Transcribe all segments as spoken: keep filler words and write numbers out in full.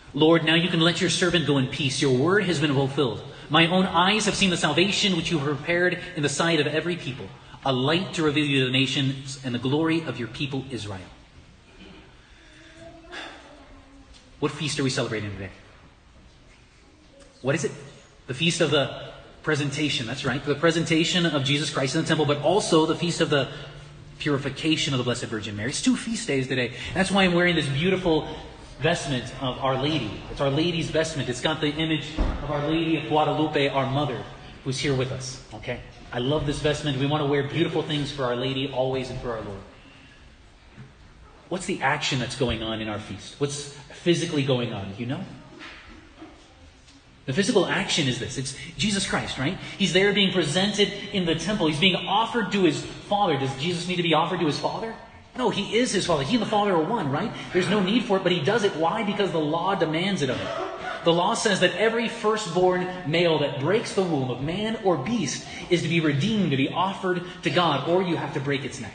Lord, now you can let your servant go in peace. Your word has been fulfilled. My own eyes have seen the salvation which you have prepared in the sight of every people, a light to reveal you to the nations and the glory of your people Israel. What feast are we celebrating today? What is it? The feast of the presentation. That's right. The presentation of Jesus Christ in the temple, but also the feast of the purification of the Blessed Virgin Mary. It's two feast days today. That's why I'm wearing this beautiful vestment of Our Lady. It's Our Lady's vestment. It's got the image of Our Lady of Guadalupe, our mother, who's here with us. Okay? I love this vestment. We want to wear beautiful things for Our Lady always and for our Lord. What's the action that's going on in our feast? What's physically going on? You know? The physical action is this. It's Jesus Christ, right? He's there being presented in the temple. He's being offered to his Father. Does Jesus need to be offered to his Father? No, he is his Father. He and the Father are one, right? There's no need for it, but he does it. Why? Because the law demands it of him. The law says that every firstborn male that breaks the womb of man or beast is to be redeemed, to be offered to God, or you have to break its neck.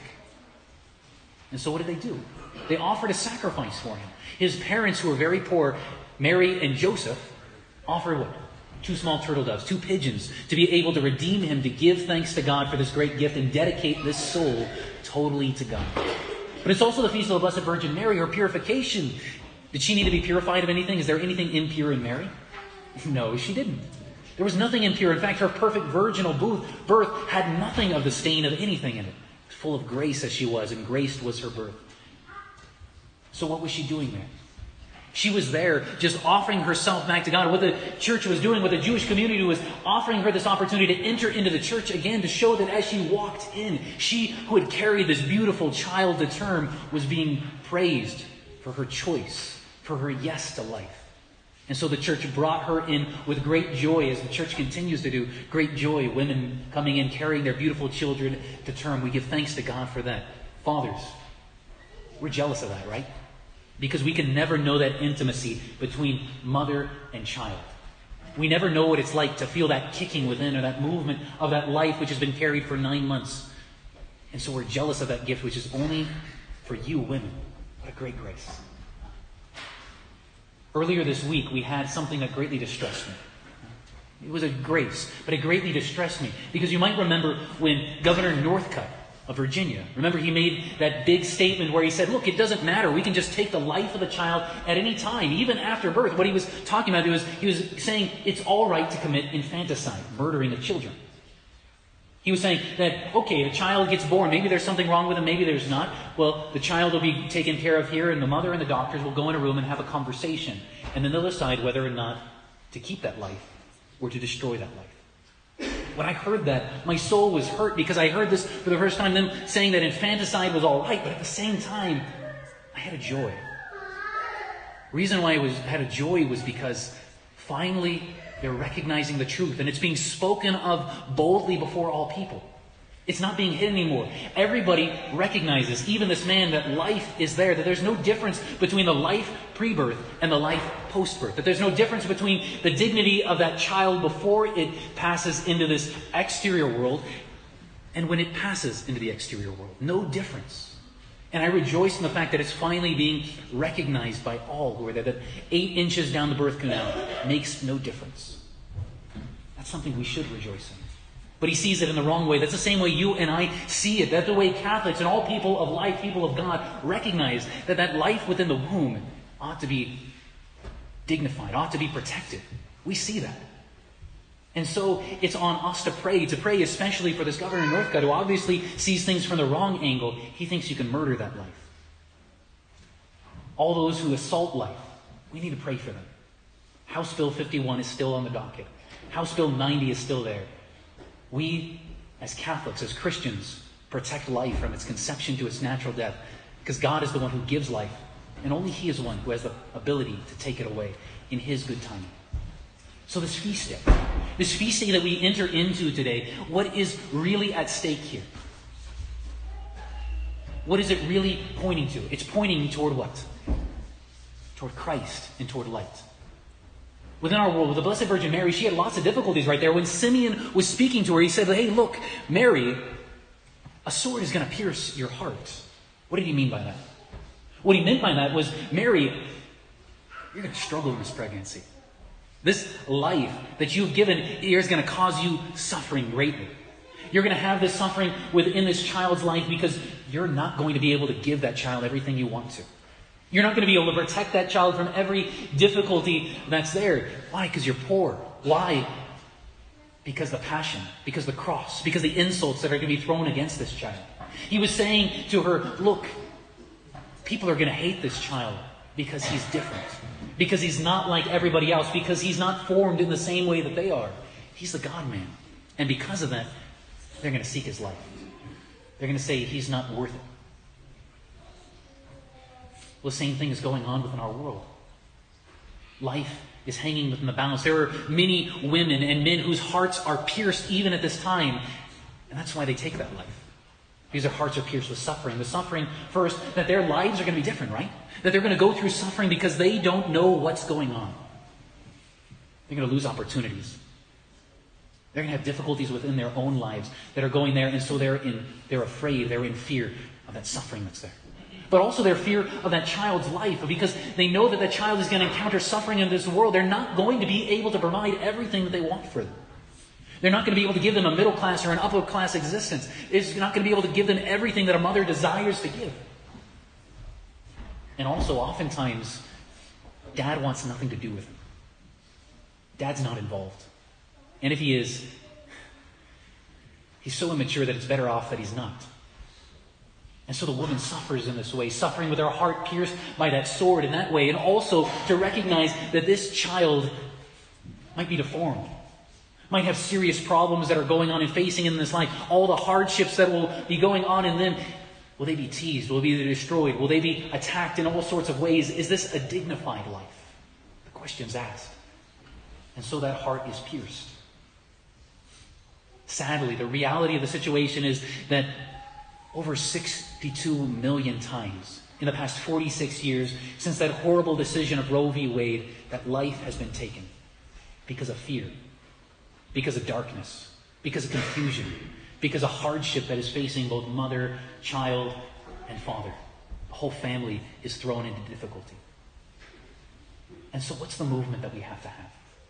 And so what did they do? They offered a sacrifice for him. His parents, who were very poor, Mary and Joseph, offered what? Two small turtle doves, two pigeons, to be able to redeem him, to give thanks to God for this great gift and dedicate this soul totally to God. But it's also the feast of the Blessed Virgin Mary, her purification. Did she need to be purified of anything? Is there anything impure in Mary? No, she didn't. There was nothing impure. In fact, her perfect virginal birth had nothing of the stain of anything in it. Full of grace as she was, and graced was her birth. So what was she doing there? She was there just offering herself back to God. What the church was doing, what the Jewish community was offering her this opportunity to enter into the church again, to show that as she walked in, she who had carried this beautiful child to term was being praised for her choice, for her yes to life. And so the church brought her in with great joy, as the church continues to do. Great joy, women coming in, carrying their beautiful children to term. We give thanks to God for that. Fathers, we're jealous of that, right? Because we can never know that intimacy between mother and child. We never know what it's like to feel that kicking within, or that movement of that life which has been carried for nine months. And so we're jealous of that gift, which is only for you women. What a great grace. Earlier this week, we had something that greatly distressed me. It was a grace, but it greatly distressed me. Because you might remember when Governor Northcutt of Virginia, remember he made that big statement where he said, look, it doesn't matter. We can just take the life of the child at any time, even after birth. What he was talking about was, he was saying it's all right to commit infanticide, murdering of children. He was saying that, okay, a child gets born. Maybe there's something wrong with him. Maybe there's not. Well, the child will be taken care of here, and the mother and the doctors will go in a room and have a conversation. And then they'll decide whether or not to keep that life or to destroy that life. When I heard that, my soul was hurt, because I heard this for the first time, them saying that infanticide was all right, but at the same time, I had a joy. The reason why I was, had a joy was because finally they're recognizing the truth, and it's being spoken of boldly before all people. It's not being hid anymore. Everybody recognizes, even this man, that life is there, that there's no difference between the life pre-birth and the life post-birth, that there's no difference between the dignity of that child before it passes into this exterior world and when it passes into the exterior world. No difference. And I rejoice in the fact that it's finally being recognized by all who are there, that eight inches down the birth canal makes no difference. That's something we should rejoice in. But he sees it in the wrong way. That's the same way you and I see it. That's the way Catholics and all people of life, people of God, recognize that that life within the womb ought to be dignified, ought to be protected. We see that. And so it's on us to pray, to pray especially for this Governor Northcutt, who obviously sees things from the wrong angle. He thinks you can murder that life. All those who assault life, we need to pray for them. House Bill fifty-one is still on the docket. House Bill ninety is still there. We, as Catholics, as Christians, protect life from its conception to its natural death, because God is the one who gives life, and only He is one who has the ability to take it away in His good timing. So this feast day, this feast day that we enter into today, what is really at stake here? What is it really pointing to? It's pointing toward what? Toward Christ and toward light. Within our world, with the Blessed Virgin Mary, she had lots of difficulties right there. When Simeon was speaking to her, he said, hey, look, Mary, a sword is going to pierce your heart. What did he mean by that? What he meant by that was, Mary, you're going to struggle in this pregnancy. This life that you've given is going to cause you suffering greatly. You're going to have this suffering within this child's life because you're not going to be able to give that child everything you want to. You're not going to be able to protect that child from every difficulty that's there. Why? Because you're poor. Why? Because the passion, because the cross, because the insults that are going to be thrown against this child. He was saying to her, look, people are going to hate this child because he's different. Because he's not like everybody else. Because he's not formed in the same way that they are. He's the God-man. And because of that, they're going to seek his life. They're going to say he's not worth it. Well, the same thing is going on within our world. Life is hanging within the balance. There are many women and men whose hearts are pierced even at this time. And that's why they take that life. Because their hearts are pierced with suffering. The suffering, first, that their lives are going to be different, right? That they're going to go through suffering because they don't know what's going on. They're going to lose opportunities. They're going to have difficulties within their own lives that are going there. And so they're in, they're afraid, they're in fear of that suffering that's there. But also their fear of that child's life. Because they know that that child is going to encounter suffering in this world. They're not going to be able to provide everything that they want for them. They're not going to be able to give them a middle class or an upper class existence. It's not going to be able to give them everything that a mother desires to give. And also, oftentimes, dad wants nothing to do with them. Dad's not involved. And if he is, he's so immature that it's better off that he's not. And so the woman suffers in this way, suffering with her heart pierced by that sword in that way. And also to recognize that this child might be deformed. Might have serious problems that are going on and facing in this life. All the hardships that will be going on in them. Will they be teased? Will they be destroyed? Will they be attacked in all sorts of ways? Is this a dignified life? The question's asked. And so that heart is pierced. Sadly, the reality of the situation is that over sixty-two million times in the past forty-six years, since that horrible decision of Roe v. Wade, that life has been taken because of fear. Because of darkness, because of confusion, because of hardship that is facing both mother, child, and father. The whole family is thrown into difficulty. And so what's the movement that we have to have?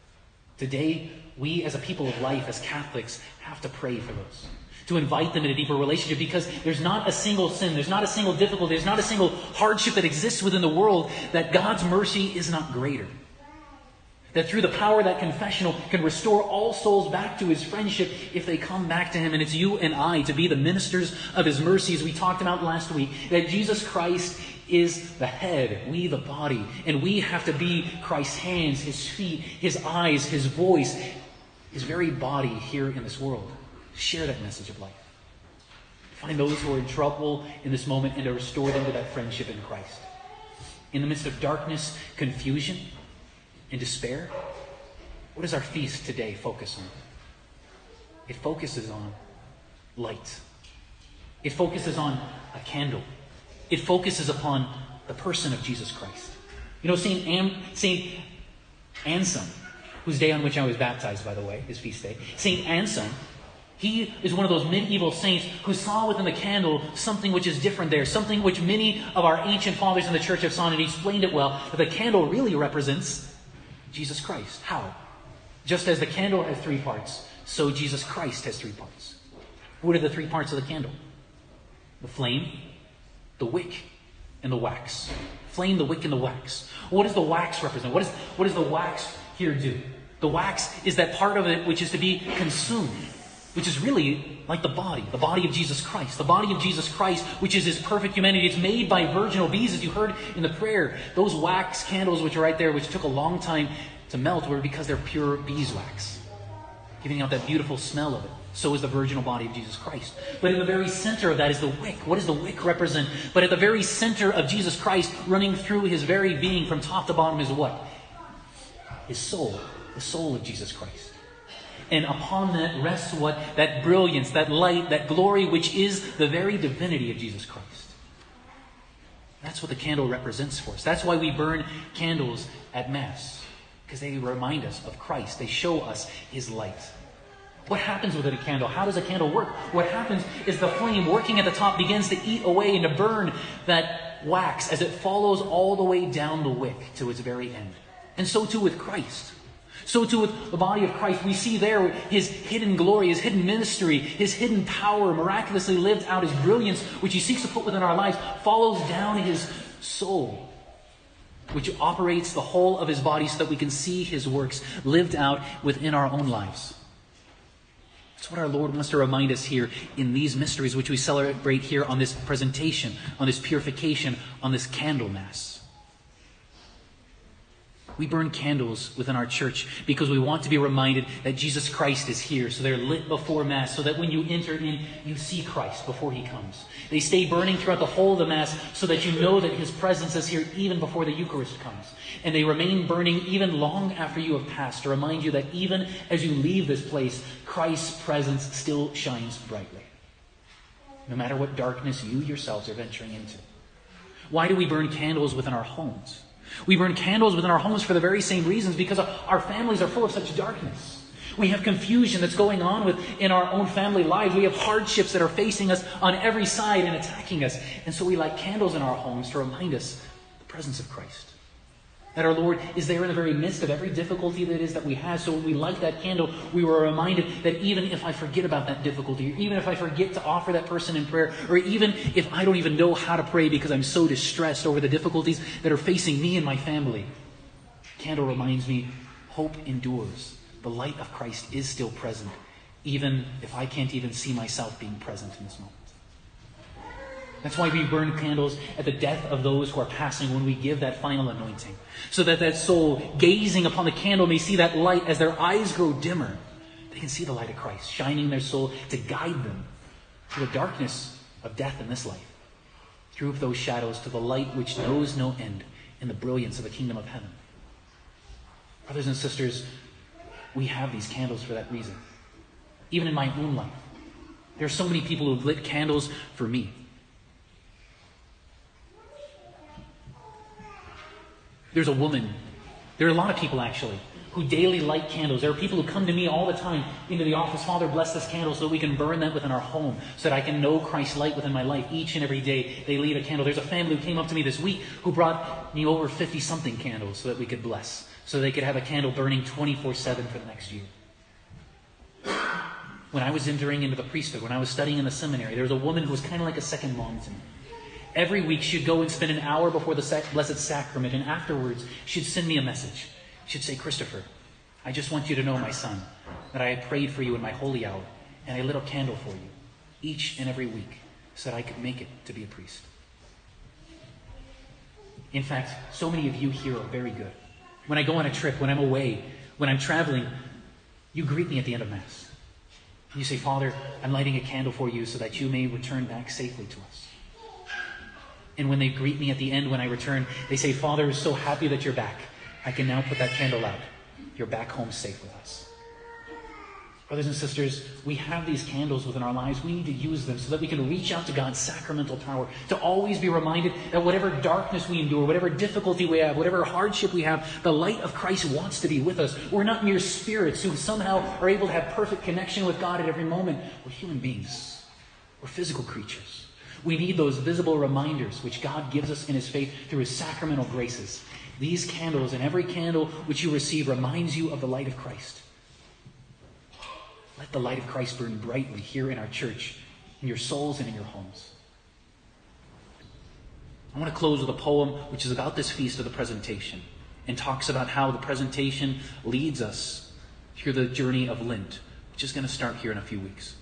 Today, we as a people of life, as Catholics, have to pray for those. To invite them in a deeper relationship, because there's not a single sin, there's not a single difficulty, there's not a single hardship that exists within the world that God's mercy is not greater. That through the power of that confessional can restore all souls back to his friendship if they come back to him. And it's you and I to be the ministers of his mercy, as we talked about last week. That Jesus Christ is the head, we the body. And we have to be Christ's hands, his feet, his eyes, his voice, his very body here in this world. Share that message of life. Find those who are in trouble in this moment and to restore them to that friendship in Christ. In the midst of darkness, confusion, and despair, what does our feast today focus on? It focuses on light. It focuses on a candle. It focuses upon the person of Jesus Christ. You know, Saint Am- Saint Anselm, whose day on which I was baptized, by the way, his feast day. Saint Anselm, he is one of those medieval saints who saw within the candle something which is different there, something which many of our ancient fathers in the church have saw, and he explained it well, that the candle really represents Jesus Christ. How? Just as the candle has three parts, so Jesus Christ has three parts. What are the three parts of the candle? The flame, the wick, and the wax. Flame, the wick, and the wax. What does the wax represent? What, is, what does the wax here do? The wax is that part of it which is to be consumed, which is really like the body, the body of Jesus Christ. The body of Jesus Christ, which is his perfect humanity. It's made by virginal bees, as you heard in the prayer. Those wax candles which are right there, which took a long time to melt, were because they're pure beeswax, giving out that beautiful smell of it. So is the virginal body of Jesus Christ. But in the very center of that is the wick. What does the wick represent? But at the very center of Jesus Christ, running through his very being from top to bottom, is what? His soul. The soul of Jesus Christ. And upon that rests what? That brilliance, that light, that glory, which is the very divinity of Jesus Christ. That's what the candle represents for us. That's why we burn candles at Mass. Because they remind us of Christ. They show us his light. What happens with a candle? How does a candle work? What happens is the flame working at the top begins to eat away and to burn that wax as it follows all the way down the wick to its very end. And so too with Christ. So too with the body of Christ. We see there his hidden glory, his hidden ministry, his hidden power, miraculously lived out, his brilliance, which he seeks to put within our lives, follows down his soul, which operates the whole of his body so that we can see his works lived out within our own lives. That's what our Lord wants to remind us here in these mysteries which we celebrate here on this presentation, on this purification, on this candle mass. We burn candles within our church because we want to be reminded that Jesus Christ is here. So they're lit before Mass so that when you enter in, you see Christ before he comes. They stay burning throughout the whole of the Mass so that you know that his presence is here even before the Eucharist comes. And they remain burning even long after you have passed to remind you that even as you leave this place, Christ's presence still shines brightly, no matter what darkness you yourselves are venturing into. Why do we burn candles within our homes? We burn candles within our homes for the very same reasons, because our families are full of such darkness. We have confusion that's going on within our own family lives. We have hardships that are facing us on every side and attacking us. And so we light candles in our homes to remind us of the presence of Christ. That our Lord is there in the very midst of every difficulty that it is that we have. So when we light that candle, we were reminded that even if I forget about that difficulty, or even if I forget to offer that person in prayer, or even if I don't even know how to pray because I'm so distressed over the difficulties that are facing me and my family, the candle reminds me, hope endures. The light of Christ is still present, even if I can't even see myself being present in this moment. That's why we burn candles at the death of those who are passing when we give that final anointing. So that that soul, gazing upon the candle, may see that light as their eyes grow dimmer. They can see the light of Christ shining in their soul to guide them through the darkness of death in this life, through those shadows to the light which knows no end in the brilliance of the kingdom of heaven. Brothers and sisters, we have these candles for that reason. Even in my own life, there are so many people who have lit candles for me. There's a woman, there are a lot of people actually, who daily light candles. There are people who come to me all the time into the office, Father, bless this candle so that we can burn that within our home, so that I can know Christ's light within my life. Each and every day they light a candle. There's a family who came up to me this week who brought me over fifty-something candles so that we could bless, so they could have a candle burning twenty-four seven for the next year. When I was entering into the priesthood, when I was studying in the seminary, there was a woman who was kind of like a second mom to me. Every week she'd go and spend an hour before the Blessed Sacrament, and afterwards she'd send me a message. She'd say, Christopher, I just want you to know, my son, that I had prayed for you in my holy hour, and I lit a candle for you each and every week so that I could make it to be a priest. In fact, so many of you here are very good. When I go on a trip, when I'm away, when I'm traveling, you greet me at the end of Mass. You say, Father, I'm lighting a candle for you so that you may return back safely to us. And when they greet me at the end when I return, they say, Father, we're so happy that you're back. I can now put that candle out. You're back home safe with us. Brothers and sisters, we have these candles within our lives. We need to use them so that we can reach out to God's sacramental power, to always be reminded that whatever darkness we endure, whatever difficulty we have, whatever hardship we have, the light of Christ wants to be with us. We're not mere spirits who somehow are able to have perfect connection with God at every moment. We're human beings. We're physical creatures. We need those visible reminders which God gives us in his faith through his sacramental graces. These candles and every candle which you receive reminds you of the light of Christ. Let the light of Christ burn brightly here in our church, in your souls and in your homes. I want to close with a poem which is about this feast of the presentation and talks about how the presentation leads us through the journey of Lent, which is going to start here in a few weeks.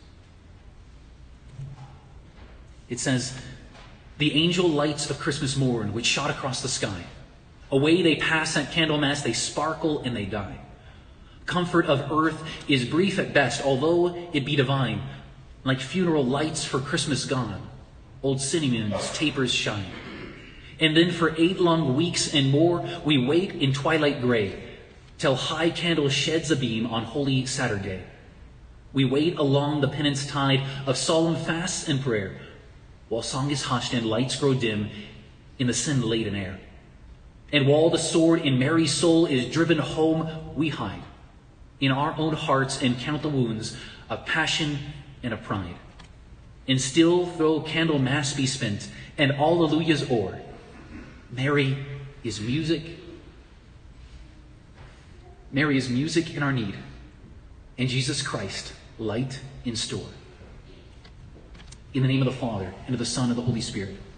It says, the angel lights of Christmas morn, which shot across the sky. Away they pass at Candlemas, they sparkle and they die. Comfort of earth is brief at best, although it be divine. Like funeral lights for Christmas gone, old cinnamon's tapers shine. And then for eight long weeks and more, we wait in twilight gray, till high candle sheds a beam on Holy Saturday. We wait along the penance tide of solemn fasts and prayer, while song is hushed and lights grow dim in the sin-laden air. And while the sword in Mary's soul is driven home, we hide in our own hearts and count the wounds of passion and of pride. And still, though candle mass be spent, and alleluias o'er, Mary is music. Mary is music in our need, and Jesus Christ, light in store. In the name of the Father, and of the Son, and of the Holy Spirit.